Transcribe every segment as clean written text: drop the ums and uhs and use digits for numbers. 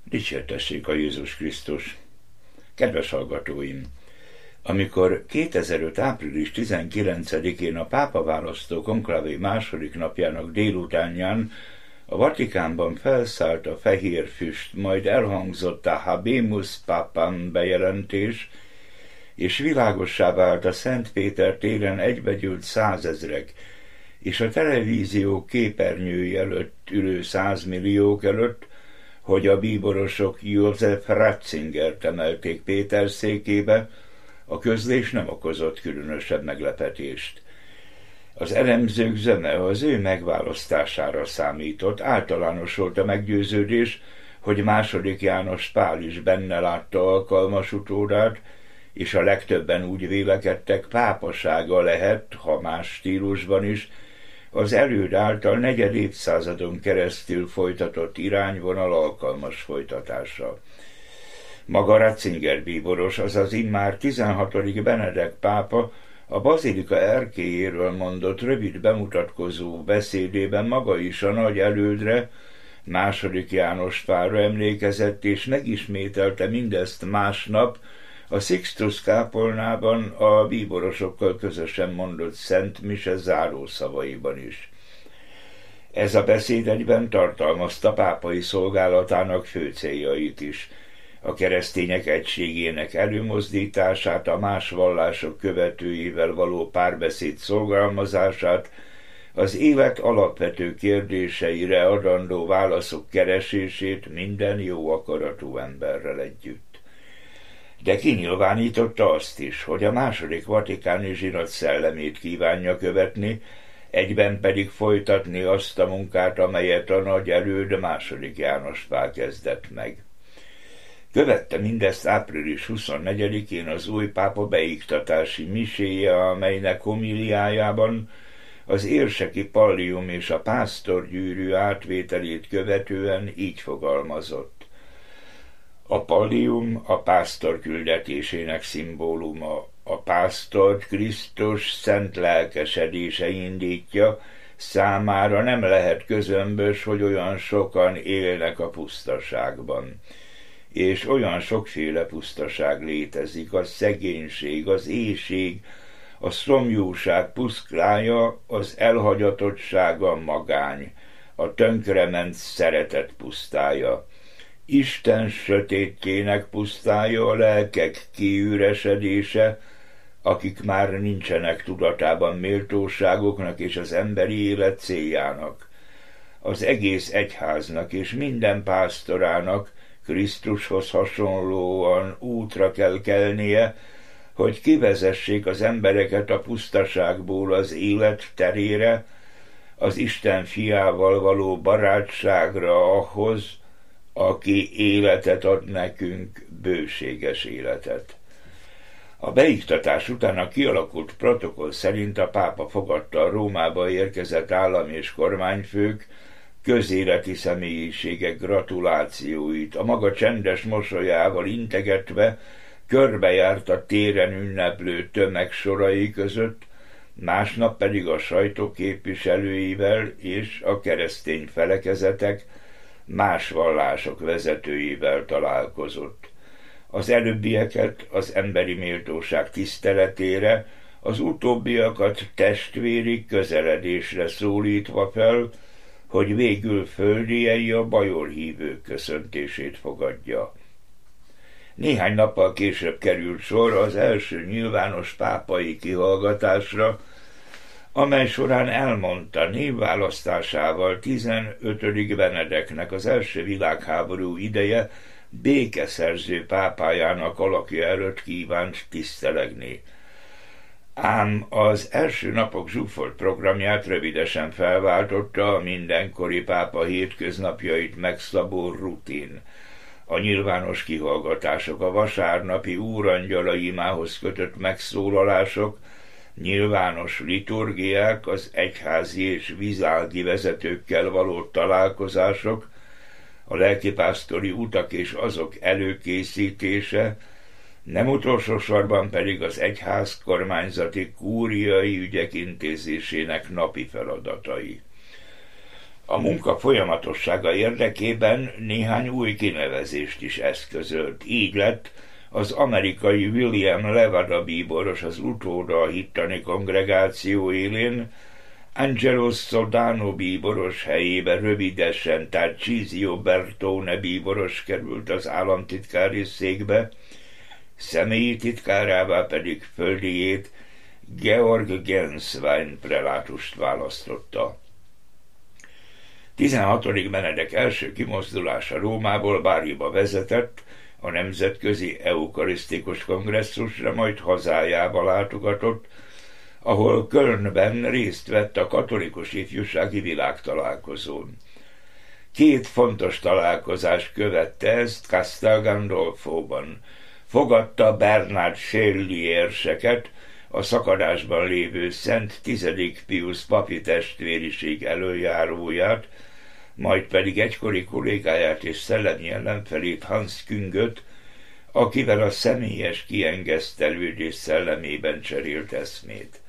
Dicsértessék a Jézus Krisztus! Kedves hallgatóim! Amikor 2005. április 19-én a pápaválasztó konklávé második napjának délutánján a Vatikánban felszállt a fehér füst, majd elhangzott a Habemus Papam bejelentés, és világossá vált a Szent Péter téren egybegyűlt százezrek, és a televízió képernyői előtt ülő 100 milliók előtt, hogy a bíborosok József Ratzingert emelték Péter székébe, a közlés nem okozott különösebb meglepetést. Az elemzők zöme az ő megválasztására számított, általános volt a meggyőződés, hogy II. János Pál is benne látta alkalmas utódát, és a legtöbben úgy vélekedtek, pápasága lehet, ha más stílusban is, az előd által negyed évszázadon keresztül folytatott irányvonal alkalmas folytatása. Maga Ratzinger bíboros, azaz immár 16. Benedek pápa a bazilika erkélyéről mondott rövid bemutatkozó beszédében maga is a nagy elődre, II. János Pálra emlékezett, és megismételte mindezt másnap a Sixtus kápolnában a bíborosokkal közösen mondott Szent Mise zárószavaiban is. Ez a beszéd egyben tartalmazta pápai szolgálatának fő céljait is, a keresztények egységének előmozdítását, a más vallások követőivel való párbeszéd szorgalmazását, az élet alapvető kérdéseire adandó válaszok keresését minden jó akaratú emberrel együtt. De kinyilvánította azt is, hogy a II. Vatikáni zsinat szellemét kívánja követni, egyben pedig folytatni azt a munkát, amelyet a nagy előd II. János Pál kezdett meg. Követte mindezt április 24-én az új pápa beiktatási miséje, amelynek homiliájában az érseki pallium és a pásztorgyűrű átvételét követően így fogalmazott. A pallium a pásztor küldetésének szimbóluma, a pásztort Krisztus szent lelkesedése indítja, számára nem lehet közömbös, hogy olyan sokan élnek a pusztaságban. És olyan sokféle pusztaság létezik, a szegénység, az éhség, a szomjúság puszklája, az elhagyatottság, a magány, a tönkrement szeretet pusztája. Isten sötétjének pusztája, a lelkek kiüresedése, akik már nincsenek tudatában méltóságoknak és az emberi élet céljának. Az egész egyháznak és minden pásztorának Krisztushoz hasonlóan útra kell kelnie, hogy kivezessék az embereket a pusztaságból az élet terére, az Isten fiával való barátságra, ahhoz, aki életet ad nekünk, bőséges életet. A beiktatás után a kialakult protokoll szerint a pápa fogadta a Rómába érkezett állam és kormányfők, közéleti személyiségek gratulációit, a maga csendes mosolyával integetve körbejárt a téren ünneplő tömeg sorai között, másnap pedig a sajtó képviselőivel és a keresztény felekezetek, más vallások vezetőivel találkozott. Az előbbieket az emberi méltóság tiszteletére, az utóbbiakat testvéri közeledésre szólítva fel, hogy végül földiei a bajorhívők köszöntését fogadja. Néhány nappal később került sor az első nyilvános pápai kihallgatásra, amely során elmondta névválasztásával 15. Benedeknek az első világháború ideje békeszerző pápájának alakja előtt kívánt tisztelegni. Ám az első napok zsúfolt programját rövidesen felváltotta a mindenkori pápa hétköznapjait megszabó rutin. A nyilvános kihallgatások, a vasárnapi úrangyala imához kötött megszólalások, nyilvános liturgiák, az egyházi és vizági vezetőkkel való találkozások, a lelkipásztori utak és azok előkészítése, nem utolsó sorban pedig az egyház kormányzati kúriai ügyek intézésének napi feladatai. A munka folyamatossága érdekében néhány új kinevezést is eszközölt. Így lett az amerikai William Levada bíboros az utóda a hittani kongregáció élén, Angelo Sodano bíboros helyébe rövidesen Tarcisio Bertone bíboros került az államtitkári székbe, személyi titkárává pedig földiét Georg Genswein prelátust választotta. 16. Benedek első kimozdulása Rómából Báriba vezetett, a Nemzetközi Eukarisztikus Kongresszusra, majd hazájába látogatott, ahol Kölnben részt vett a katolikus ifjúsági világtalálkozón. 2 fontos találkozás követte ezt Castel Gandolfóban. Fogadta Bernard Shelley érseket, a szakadásban lévő Szent 10. Pius papi testvériség elöljáróját, majd pedig egykori kollégáját és szellemi ellenfelét Hans Küngöt, akivel a személyes kiengesztelődés szellemében cserélt eszmét.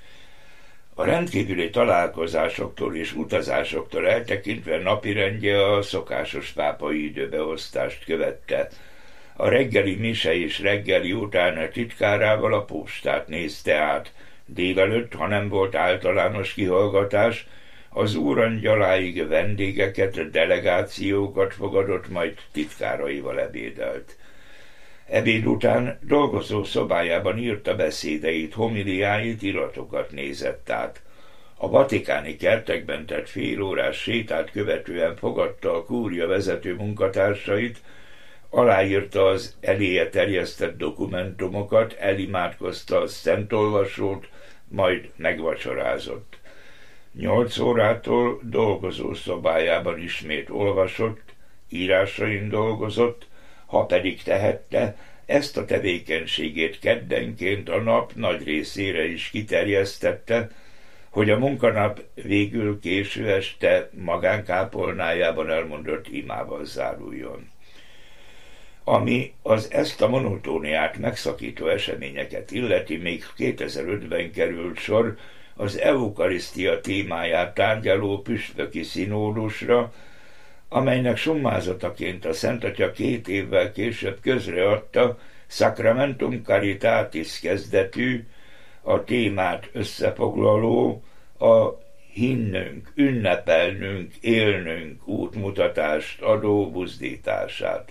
A rendkívüli találkozásoktól és utazásoktól eltekintve napirendje a szokásos pápai időbeosztást követte. A reggeli mise és reggeli után a titkárával a postát nézte át. Délelőtt, ha nem volt általános kihallgatás, az úrangyaláig vendégeket, delegációkat fogadott, majd titkáraival ebédelt. Ebéd után dolgozó szobájában írta beszédeit, homiliáit, iratokat nézett át. A vatikáni kertekben tett félórás sétát követően fogadta a kúria vezető munkatársait, aláírta az eléje terjesztett dokumentumokat, elimádkozta a szentolvasót, majd megvacsorázott. 8 órától dolgozó szobájában ismét olvasott, írásain dolgozott, ha pedig tehette, ezt a tevékenységét keddenként a nap nagy részére is kiterjesztette, hogy a munkanap végül késő este magánkápolnájában elmondott imával záruljon. Ami az ezt a monotóniát megszakító eseményeket illeti, még 2005-ben került sor az eukarisztia témáját tárgyaló püspöki szinódusra, amelynek summázataként a Szent Atya 2 évvel később közreadta Sacramentum Caritatis kezdetű, a témát összefoglaló, a hinnünk, ünnepelnünk, élnünk útmutatást adó buzdítását.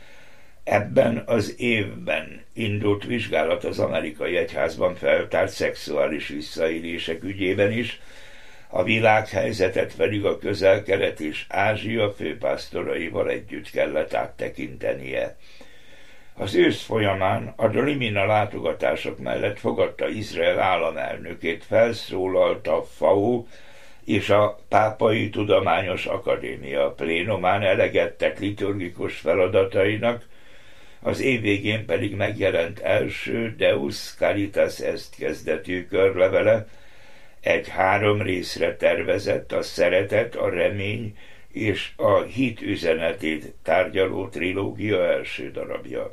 Ebben az évben indult vizsgálat az amerikai egyházban feltárt szexuális visszaélések ügyében is, a világhelyzetet pedig a Közel-Kelet és Ázsia főpásztoraival együtt kellett áttekintenie. Az ősz folyamán a Limina látogatások mellett fogadta Izrael államelnökét, felszólalt a FAO és a Pápai Tudományos Akadémia plénomán, eleget tett liturgikus feladatainak, az év végén pedig megjelent első Deus Caritas Est kezdetű körlevele, egy 3 részre tervezett, a szeretet, a remény és a hit üzenetét tárgyaló trilógia első darabja.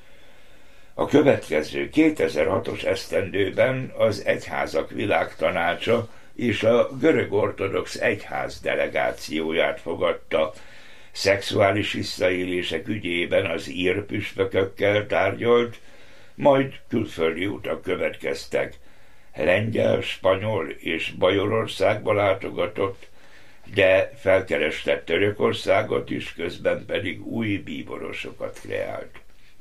A következő 2006-os esztendőben az Egyházak Világtanácsa és a Görög Ortodox Egyház delegációját fogadta. Szexuális visszaélések ügyében az ír püspökökkel tárgyalt, majd külföldi utak következtek. Lengyel, spanyol és Bajorországba látogatott, de felkereste Törökországot is, közben pedig új bíborosokat kreált.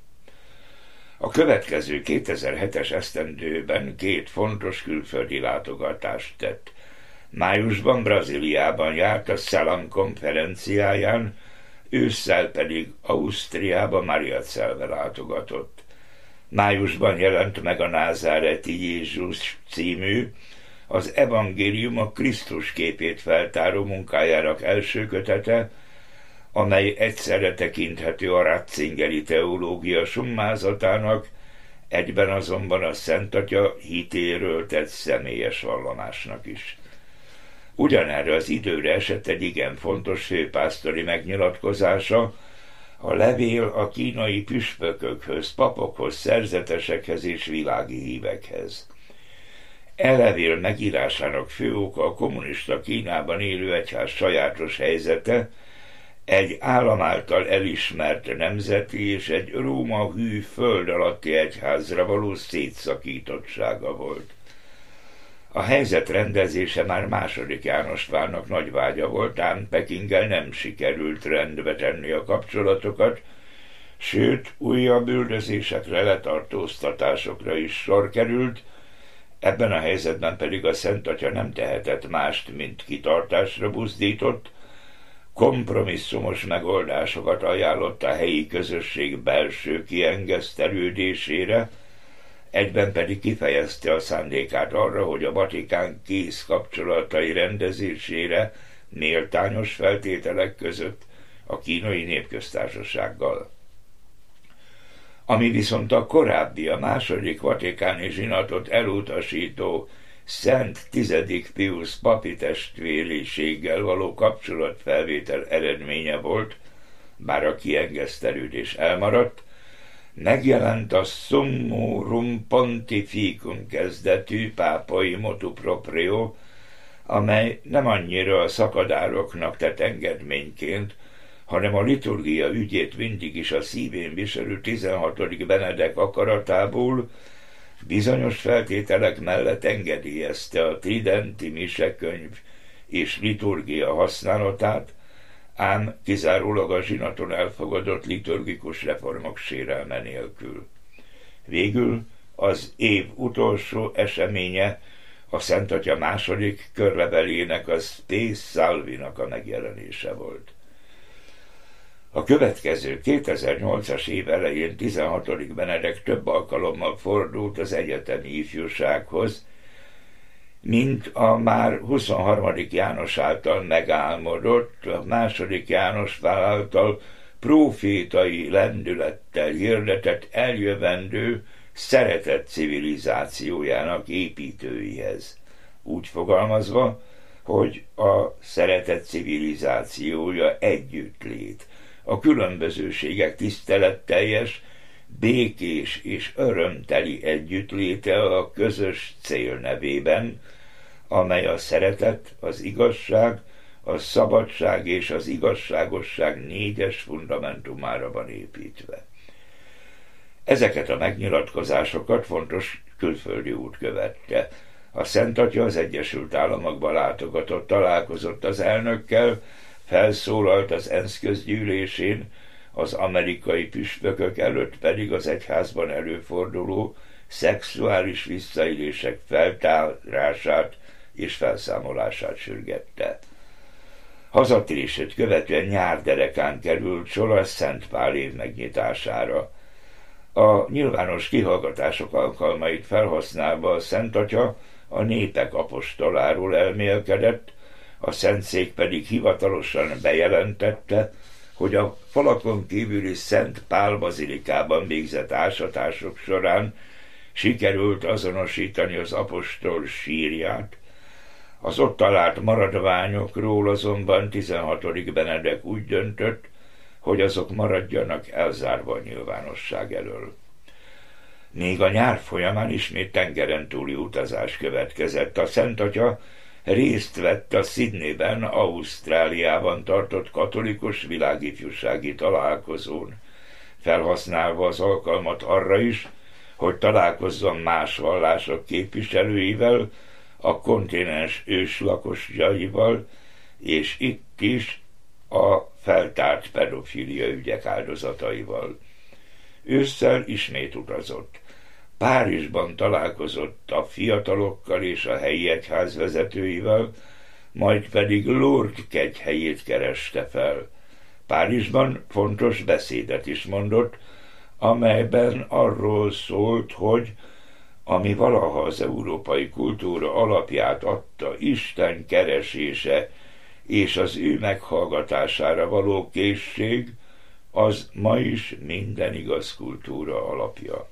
A következő 2007-es esztendőben 2 fontos külföldi látogatást tett. Májusban Brazíliában járt a Szelam konferenciáján, ősszel pedig Ausztriába Mariazelbe látogatott. Májusban jelent meg a Názáreti Jézus című, az Evangélium a Krisztus képét feltáró munkájának első kötete, amely egyszerre tekinthető a Ratzingeri teológia summázatának, egyben azonban a Szent Atya hitéről tett személyes vallomásnak is. Ugyanerre az időre esett egy igen fontos főpásztori megnyilatkozása, a levél a kínai püspökökhöz, papokhoz, szerzetesekhez és világi hívekhez. levél megírásának fő oka a kommunista Kínában élő egyház sajátos helyzete, egy állam által elismert nemzeti és egy Róma hű föld alatti egyházra való szétszakítottsága volt. A helyzet rendezése már II. János Pálnak nagy vágya volt, ám Pekinggel nem sikerült rendbe tenni a kapcsolatokat, sőt, újabb üldözésekre, letartóztatásokra is sor került, ebben a helyzetben pedig a Szent Atya nem tehetett mást, mint kitartásra buzdított, kompromisszumos megoldásokat ajánlott a helyi közösség belső kiengesztelődésére, egyben pedig kifejezte a szándékát arra, hogy a Vatikán kész kapcsolatai rendezésére méltányos feltételek között a Kínai Népköztársasággal. Ami viszont a korábbi, a II. Vatikáni zsinatot elutasító Szent 10. Piusz papi testvériséggel való kapcsolatfelvétel eredménye volt, bár a kiengesztelődés elmaradt, megjelent a Summorum Pontificum kezdetű pápai motu proprio, amely nem annyira a szakadároknak tett engedményként, hanem a liturgia ügyét mindig is a szívén viselő 16. Benedek akaratából bizonyos feltételek mellett engedélyezte a tridenti misekönyv és liturgia használatát, ám kizárólag a zsinaton elfogadott liturgikus reformok sérelme nélkül. Végül az év utolsó eseménye a Szent Atya második körlevelének, a Spe Salvinak a megjelenése volt. A következő 2008-as év elején 16. Benedek több alkalommal fordult az egyetemi ifjúsághoz, mint a már 23. János által megálmodott, a II. János Pál által prófétai lendülettel hirdetett eljövendő szeretet civilizációjának építőihez. Úgy fogalmazva, hogy a szeretet civilizációja együttlét, a különbözőségek tiszteletteljes, békés és örömteli együttléte a közös cél nevében, amely a szeretet, az igazság, a szabadság és az igazságosság 4-es fundamentumára van építve. Ezeket a megnyilatkozásokat fontos külföldi út követte. A Szent Atya az Egyesült Államokba látogatott, találkozott az elnökkel, felszólalt az ENSZ közgyűlésén, az amerikai püspökök előtt pedig az egyházban előforduló szexuális visszaélések feltárását és felszámolását sürgette. Hazatérését követően nyárderekán került sor a Szent Pál év megnyitására. A nyilvános kihallgatások alkalmait felhasználva a Szent Atya a népek apostoláról elmélkedett, a Szentszék pedig hivatalosan bejelentette, hogy a falakon kívüli Szent Pál bazilikában végzett ásatások során sikerült azonosítani az apostol sírját, az ott talált maradványokról azonban 16. Benedek úgy döntött, hogy azok maradjanak elzárva a nyilvánosság elől. Még a nyár folyamán ismét tengeren túli utazás következett. A Szent Atya részt vett a Sydneyben, Ausztráliában tartott katolikus világifjúsági találkozón, felhasználva az alkalmat arra is, hogy találkozzon más vallások képviselőivel, a kontinens őslakosjaival, és itt is a feltárt pedofilia ügyek áldozataival. Ősszel ismét utazott. Párizsban találkozott a fiatalokkal és a helyi egyház vezetőivel, majd pedig Lourdes kegyhelyét kereste fel. Párizsban fontos beszédet is mondott, amelyben arról szólt, hogy ami valaha az európai kultúra alapját adta, Isten keresése és az ő meghallgatására való készség, az ma is minden igaz kultúra alapja.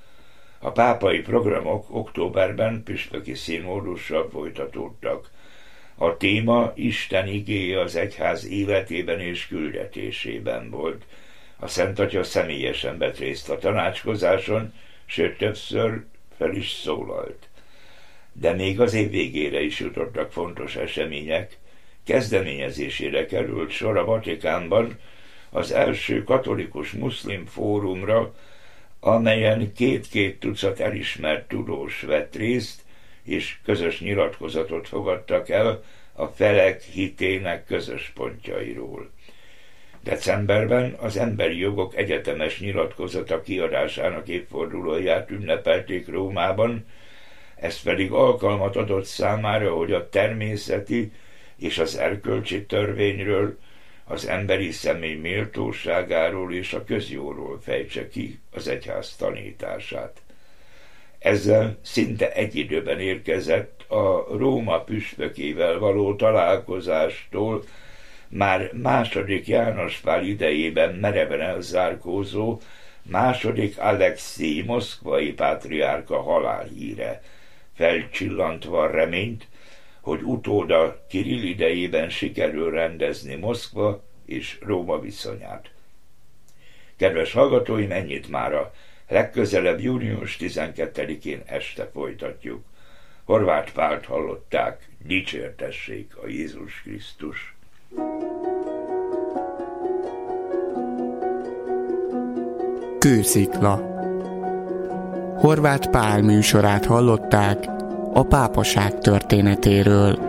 A pápai programok októberben püspöki színódussal folytatódtak. A téma Isten igéje az egyház életében és küldetésében volt. A Szent Atya személyesen vett részt a tanácskozáson, sőt többször fel is szólalt. De még az év végére is jutottak fontos események. Kezdeményezésére került sor a Vatikánban az első katolikus-muszlim fórumra, amelyen két tucat elismert tudós vett részt, és közös nyilatkozatot fogadtak el a felek hitének közös pontjairól. Decemberben az Emberi Jogok Egyetemes Nyilatkozata kiadásának évfordulóját ünnepelték Rómában, ez pedig alkalmat adott számára, hogy a természeti és az erkölcsi törvényről, az emberi személy méltóságáról és a közjóról fejtse ki az egyház tanítását. Ezzel szinte egy időben érkezett a Róma püspökével való találkozástól már második János Pál idejében mereven elzárkózó második Alekszij moszkvai pátriárka halálhíre, felcsillantva a reményt, hogy utóda Kirill idejében sikerül rendezni Moszkva és Róma viszonyát. Kedves hallgatóim, ennyit mára. Legközelebb június 12-én este folytatjuk. Horváth Pált hallották, dicsértessék a Jézus Krisztus. Kőszikla. Horváth Pál műsorát hallották a pápaság történetéről.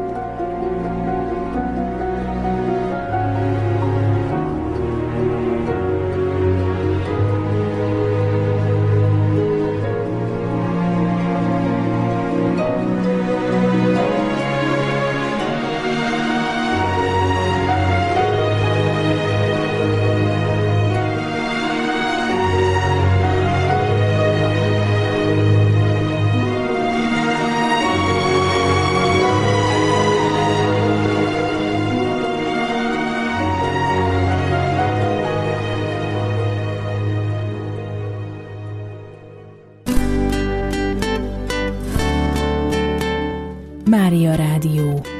Mária Rádió.